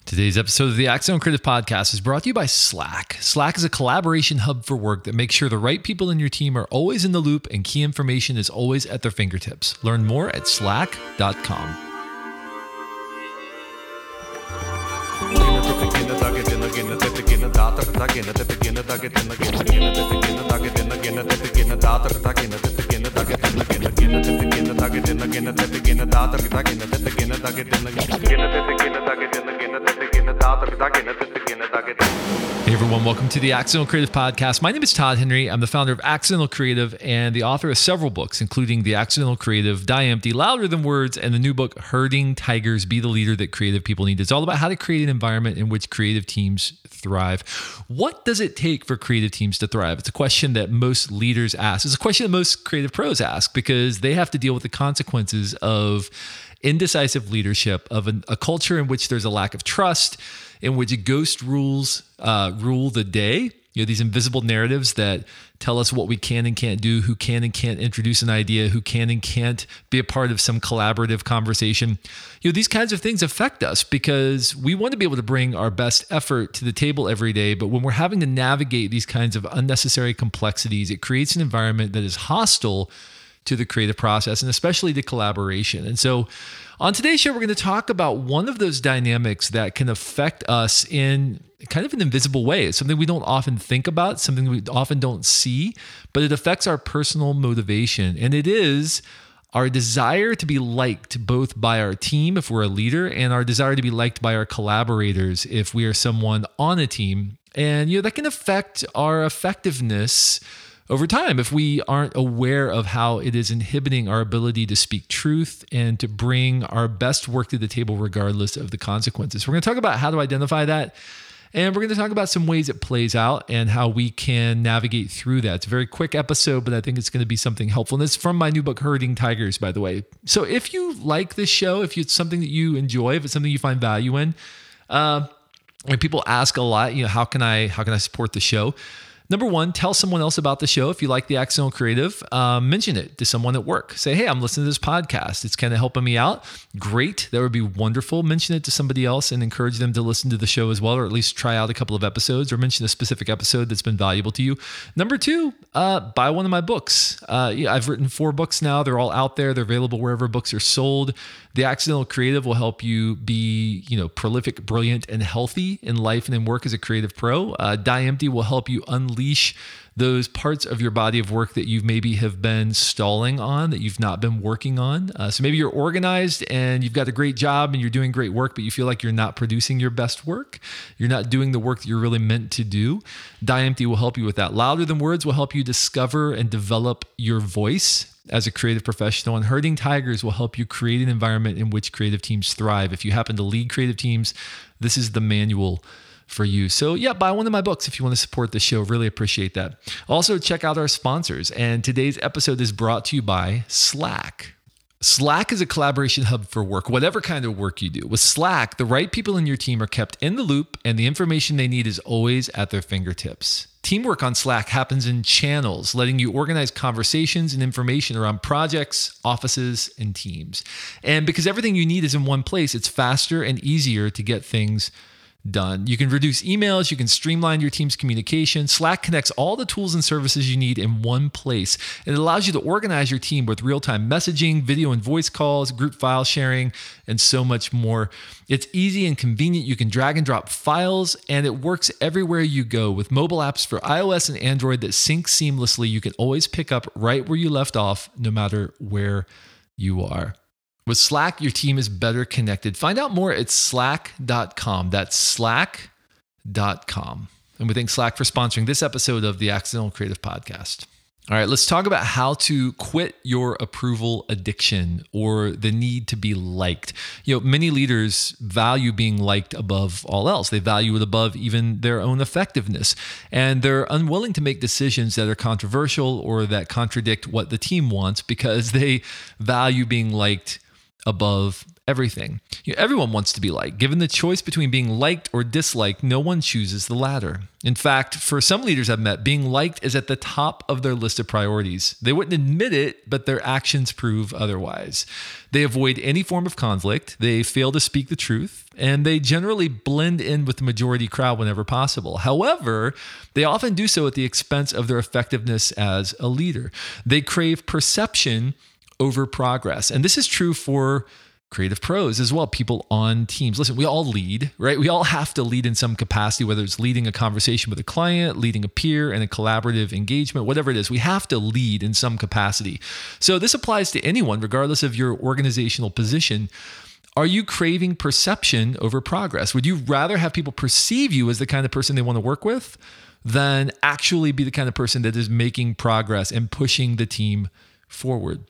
Today's episode of the Accidental Creative Podcast is brought to you by Slack. Slack is a collaboration hub for work that makes sure the right people in your team are always in the loop and key information is always at their fingertips. Learn more at slack.com. Hey everyone, welcome to the Accidental Creative Podcast. My name is Todd Henry. I'm the founder of Accidental Creative and the author of several books, including The Accidental Creative, Die Empty, Louder Than Words, and the new book, Herding Tigers, Be the Leader That Creative People Need. It's all about how to create an environment in which creative teams thrive. What does it take for creative teams to thrive? It's a question that most leaders ask. It's a question that most creative pros ask because they have to deal with the consequences of indecisive leadership, of a culture in which there's a lack of trust, in which ghost rules rule the day. You know, these invisible narratives that tell us what we can and can't do, who can and can't introduce an idea, who can and can't be a part of some collaborative conversation. You know, these kinds of things affect us because we want to be able to bring our best effort to the table every day. But when we're having to navigate these kinds of unnecessary complexities, it creates an environment that is hostile to the creative process and especially to collaboration. And so on today's show, we're going to talk about one of those dynamics that can affect us in kind of an invisible way. It's something we don't often think about, something we often don't see, but it affects our personal motivation. And it is our desire to be liked both by our team if we're a leader and our desire to be liked by our collaborators if we are someone on a team. And that can affect our effectiveness over time if we aren't aware of how it is inhibiting our ability to speak truth and to bring our best work to the table regardless of the consequences. We're going to talk about how to identify that, and we're going to talk about some ways it plays out and how we can navigate through that. It's a very quick episode, but I think it's going to be something helpful. And it's from my new book, Herding Tigers, by the way. So if you like this show, if it's something that you enjoy, if it's something you find value in, and people ask a lot, how can I support the show? Number one, tell someone else about the show. If you like the Accidental Creative, mention it to someone at work. Say, hey, I'm listening to this podcast. It's kind of helping me out. Great. That would be wonderful. Mention it to somebody else and encourage them to listen to the show as well, or at least try out a couple of episodes or mention a specific episode that's been valuable to you. Number two, buy one of my books. I've written 4 books now. They're all out there. They're available wherever books are sold. The Accidental Creative will help you be, prolific, brilliant, and healthy in life and in work as a creative pro. Die Empty will help you unleash those parts of your body of work that you maybe have been stalling on, that you've not been working on. So maybe you're organized and you've got a great job and you're doing great work, but you feel like you're not producing your best work. You're not doing the work that you're really meant to do. Die Empty will help you with that. Louder Than Words will help you discover and develop your voice as a creative professional, and Herding Tigers will help you create an environment in which creative teams thrive. If you happen to lead creative teams, this is the manual for you. So buy one of my books if you want to support the show. Really appreciate that. Also, check out our sponsors. And today's episode is brought to you by Slack. Slack is a collaboration hub for work, whatever kind of work you do. With Slack, the right people in your team are kept in the loop and the information they need is always at their fingertips. Teamwork on Slack happens in channels, letting you organize conversations and information around projects, offices, and teams. And because everything you need is in one place, it's faster and easier to get things done. You can reduce emails, you can streamline your team's communication. Slack connects all the tools and services you need in one place. And it allows you to organize your team with real-time messaging, video and voice calls, group file sharing, and so much more. It's easy and convenient. You can drag and drop files, and it works everywhere you go with mobile apps for iOS and Android that sync seamlessly. You can always pick up right where you left off, no matter where you are. With Slack, your team is better connected. Find out more at slack.com. That's slack.com. And we thank Slack for sponsoring this episode of the Accidental Creative Podcast. All right, let's talk about how to quit your approval addiction or the need to be liked. Many leaders value being liked above all else. They value it above even their own effectiveness. And they're unwilling to make decisions that are controversial or that contradict what the team wants because they value being liked above everything. Everyone wants to be liked. Given the choice between being liked or disliked, no one chooses the latter. In fact, for some leaders I've met, being liked is at the top of their list of priorities. They wouldn't admit it, but their actions prove otherwise. They avoid any form of conflict, they fail to speak the truth, and they generally blend in with the majority crowd whenever possible. However, they often do so at the expense of their effectiveness as a leader. They crave perception over progress. And this is true for creative pros as well, people on teams. Listen, we all lead, right? We all have to lead in some capacity, whether it's leading a conversation with a client, leading a peer in a collaborative engagement, whatever it is, we have to lead in some capacity. So this applies to anyone, regardless of your organizational position. Are you craving perception over progress? Would you rather have people perceive you as the kind of person they want to work with than actually be the kind of person that is making progress and pushing the team forward?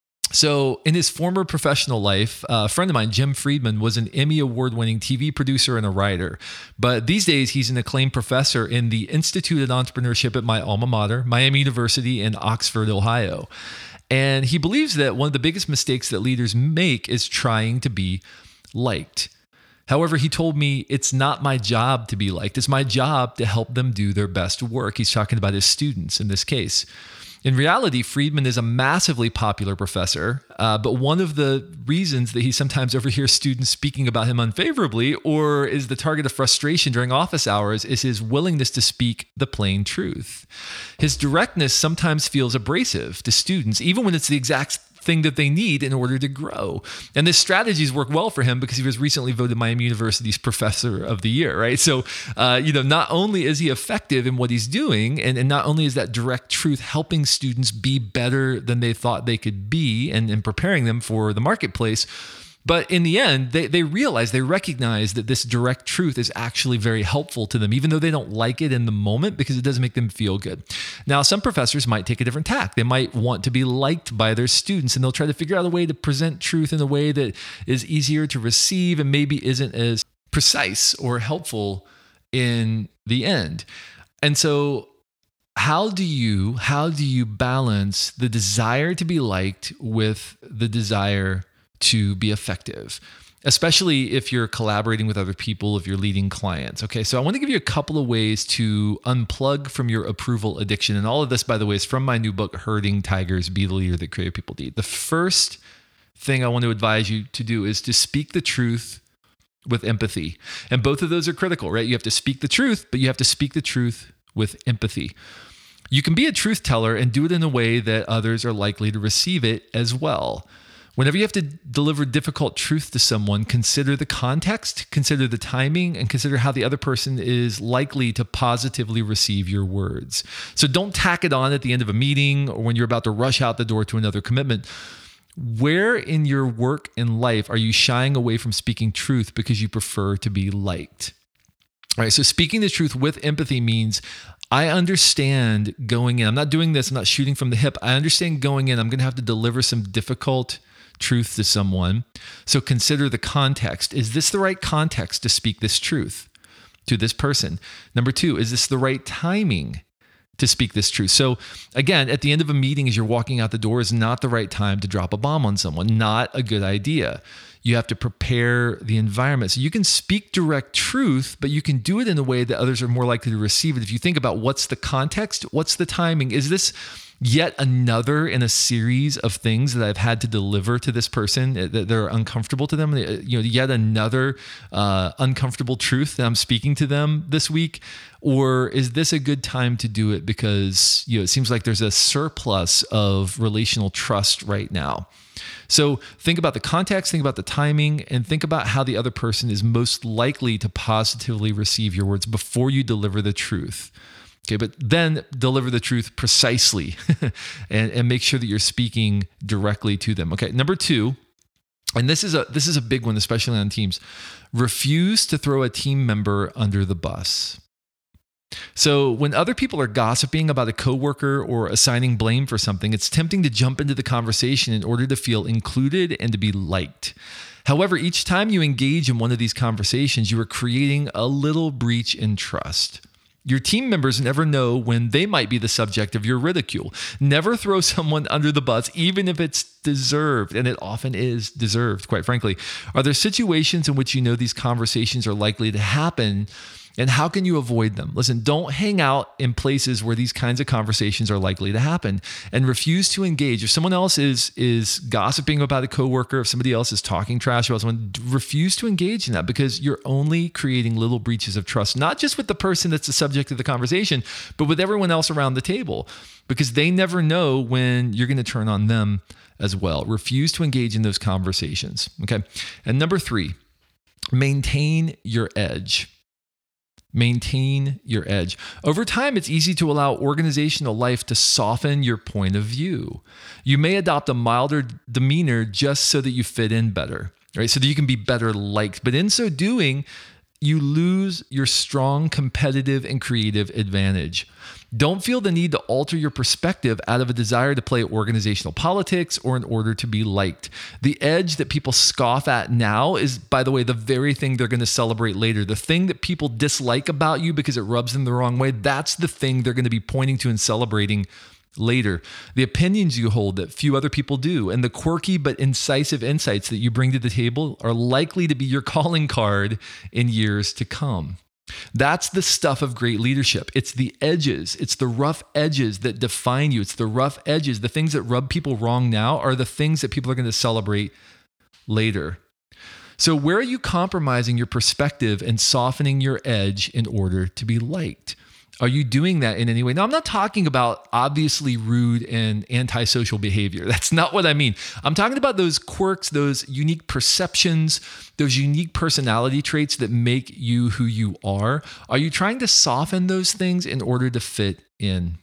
So in his former professional life, a friend of mine, Jim Friedman, was an Emmy award-winning TV producer and a writer. But these days, he's an acclaimed professor in the Institute of Entrepreneurship at my alma mater, Miami University in Oxford, Ohio. And he believes that one of the biggest mistakes that leaders make is trying to be liked. However, he told me, it's not my job to be liked. It's my job to help them do their best work. He's talking about his students in this case. In reality, Friedman is a massively popular professor, but one of the reasons that he sometimes overhears students speaking about him unfavorably or is the target of frustration during office hours is his willingness to speak the plain truth. His directness sometimes feels abrasive to students, even when it's the exact thing that they need in order to grow. And this strategies work well for him because he was recently voted Miami University's Professor of the Year, right? So, not only is he effective in what he's doing, and not only is that direct truth helping students be better than they thought they could be and preparing them for the marketplace, but in the end, they recognize that this direct truth is actually very helpful to them, even though they don't like it in the moment because it doesn't make them feel good. Now, some professors might take a different tack. They might want to be liked by their students, and they'll try to figure out a way to present truth in a way that is easier to receive and maybe isn't as precise or helpful in the end. And so how do you balance the desire to be liked with the desire to be effective, especially if you're collaborating with other people, if you're leading clients? Okay, so I want to give you a couple of ways to unplug from your approval addiction. And all of this, by the way, is from my new book, Herding Tigers, Be the Leader That Creative People Need. The first thing I want to advise you to do is to speak the truth with empathy. And both of those are critical, right? You have to speak the truth, but you have to speak the truth with empathy. You can be a truth teller and do it in a way that others are likely to receive it as well. Whenever you have to deliver difficult truth to someone, consider the context, consider the timing, and consider how the other person is likely to positively receive your words. So don't tack it on at the end of a meeting or when you're about to rush out the door to another commitment. Where in your work and life are you shying away from speaking truth because you prefer to be liked? All right, so speaking the truth with empathy means I understand going in. I'm not doing this, I'm not shooting from the hip. I understand going in, I'm going to have to deliver some difficult truth to someone. So consider the context. Is this the right context to speak this truth to this person? Number two, is this the right timing to speak this truth? So again, at the end of a meeting, as you're walking out the door, is not the right time to drop a bomb on someone. Not a good idea. You have to prepare the environment. So you can speak direct truth, but you can do it in a way that others are more likely to receive it. If you think about what's the context, what's the timing, is this yet another in a series of things that I've had to deliver to this person that they're uncomfortable to them, yet another uncomfortable truth that I'm speaking to them this week? Or is this a good time to do it because it seems like there's a surplus of relational trust right now? So think about the context, think about the timing, and think about how the other person is most likely to positively receive your words before you deliver the truth. Okay, but then deliver the truth precisely and make sure that you're speaking directly to them. Okay, number two, and this is a big one, especially on teams. Refuse to throw a team member under the bus. So when other people are gossiping about a coworker or assigning blame for something, it's tempting to jump into the conversation in order to feel included and to be liked. However, each time you engage in one of these conversations, you are creating a little breach in trust. Your team members never know when they might be the subject of your ridicule. Never throw someone under the bus, even if it's deserved, and it often is deserved, quite frankly. Are there situations in which you know these conversations are likely to happen, and how can you avoid them? Listen, don't hang out in places where these kinds of conversations are likely to happen, and refuse to engage. If someone else is gossiping about a coworker, if somebody else is talking trash about someone, refuse to engage in that, because you're only creating little breaches of trust, not just with the person that's the subject of the conversation, but with everyone else around the table, because they never know when you're going to turn on them as well. Refuse to engage in those conversations. Okay. And number 3, maintain your edge. Maintain your edge. Over time, it's easy to allow organizational life to soften your point of view. You may adopt a milder demeanor just so that you fit in better, right? So that you can be better liked. But in so doing, you lose your strong competitive and creative advantage. Don't feel the need to alter your perspective out of a desire to play organizational politics or in order to be liked. The edge that people scoff at now is, by the way, the very thing they're going to celebrate later. The thing that people dislike about you because it rubs them the wrong way, that's the thing they're going to be pointing to and celebrating later. The opinions you hold that few other people do, and the quirky but incisive insights that you bring to the table are likely to be your calling card in years to come. That's the stuff of great leadership. It's the edges. It's the rough edges that define you. It's the rough edges. The things that rub people wrong now are the things that people are going to celebrate later. So where are you compromising your perspective and softening your edge in order to be liked? Are you doing that in any way? Now, I'm not talking about obviously rude and antisocial behavior. That's not what I mean. I'm talking about those quirks, those unique perceptions, those unique personality traits that make you who you are. Are you trying to soften those things in order to fit in?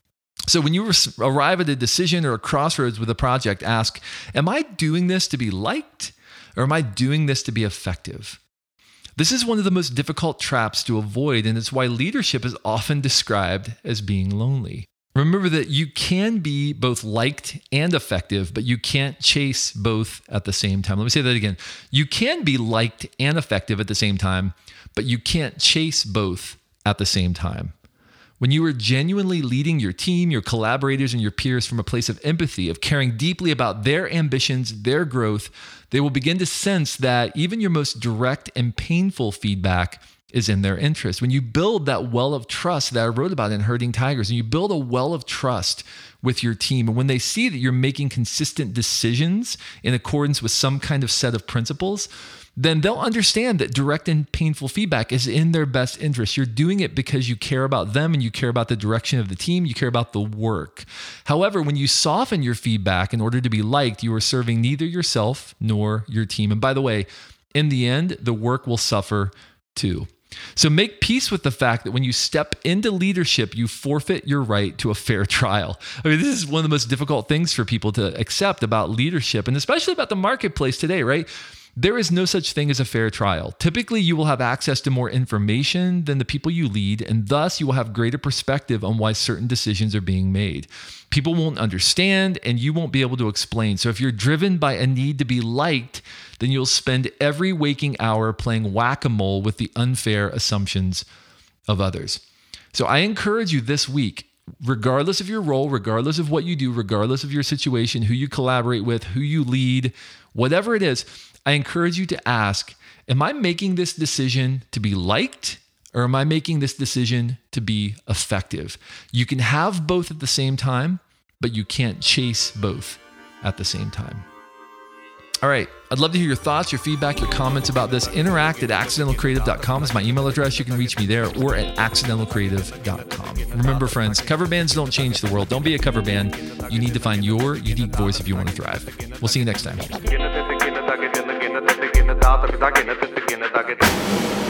So when you arrive at a decision or a crossroads with a project, ask, am I doing this to be liked, or am I doing this to be effective? This is one of the most difficult traps to avoid, and it's why leadership is often described as being lonely. Remember that you can be both liked and effective, but you can't chase both at the same time. Let me say that again. You can be liked and effective at the same time, but you can't chase both at the same time. When you are genuinely leading your team, your collaborators, and your peers from a place of empathy, of caring deeply about their ambitions, their growth, they will begin to sense that even your most direct and painful feedback is in their interest. When you build that well of trust that I wrote about in Herding Tigers, and you build a well of trust with your team, and when they see that you're making consistent decisions in accordance with some kind of set of principles, then they'll understand that direct and painful feedback is in their best interest. You're doing it because you care about them and you care about the direction of the team, you care about the work. However, when you soften your feedback in order to be liked, you are serving neither yourself nor your team. And by the way, in the end, the work will suffer too. So make peace with the fact that when you step into leadership, you forfeit your right to a fair trial. I mean, this is one of the most difficult things for people to accept about leadership, and especially about the marketplace today, right? There is no such thing as a fair trial. Typically, you will have access to more information than the people you lead, and thus you will have greater perspective on why certain decisions are being made. People won't understand, and you won't be able to explain. So if you're driven by a need to be liked, then you'll spend every waking hour playing whack-a-mole with the unfair assumptions of others. So I encourage you this week, regardless of your role, regardless of what you do, regardless of your situation, who you collaborate with, who you lead, whatever it is, I encourage you to ask, am I making this decision to be liked, or am I making this decision to be effective? You can have both at the same time, but you can't chase both at the same time. All right. I'd love to hear your thoughts, your feedback, your comments about this. Interact at accidentalcreative.com is my email address. You can reach me there, or at accidentalcreative.com. Remember, friends, cover bands don't change the world. Don't be a cover band. You need to find your unique voice if you want to thrive. We'll see you next time.